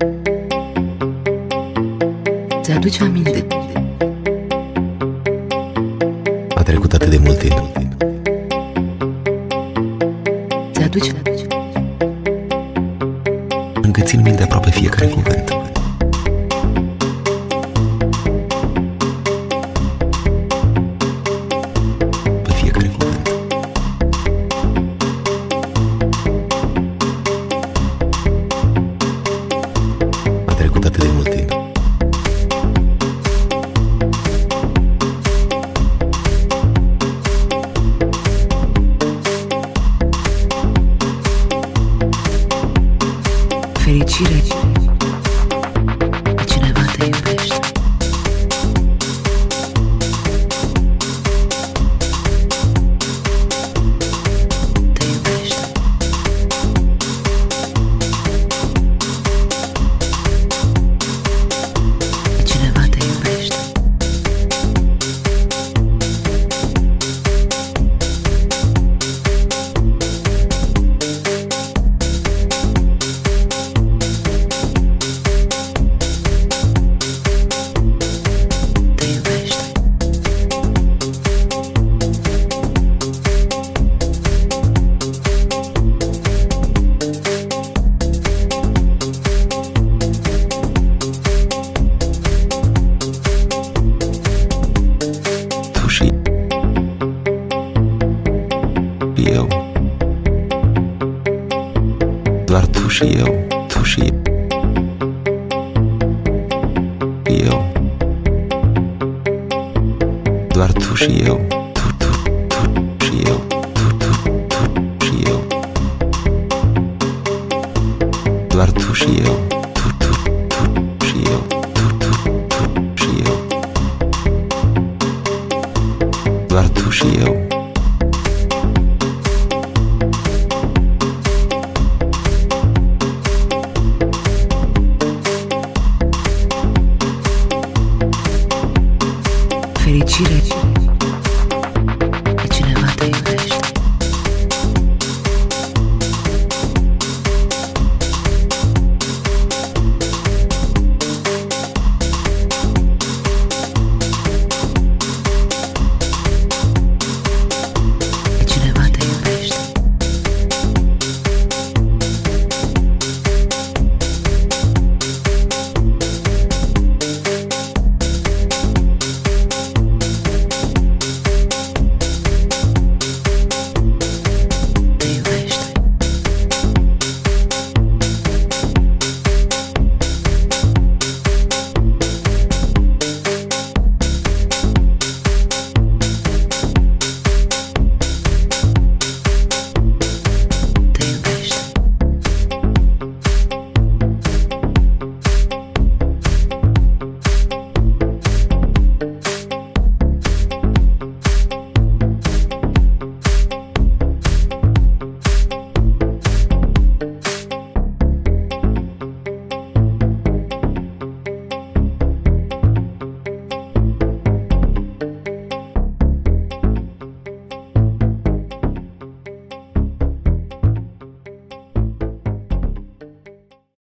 Ți-aduce aminte? A trecut atât de mult timp. Ți-aduce? Încă țin minte aproape fiecare cuvânt. Pe fiecare cuvânt. A trecut atât de mult timp. Fericire, cineva te iubește. Te iubește. Cineva te iubește. Eu, doar tu și eu, tu și eu, doar tu și eu, tu și eu, tu și eu, doar tu și eu, tu și eu, tu și eu, doar tu și eu.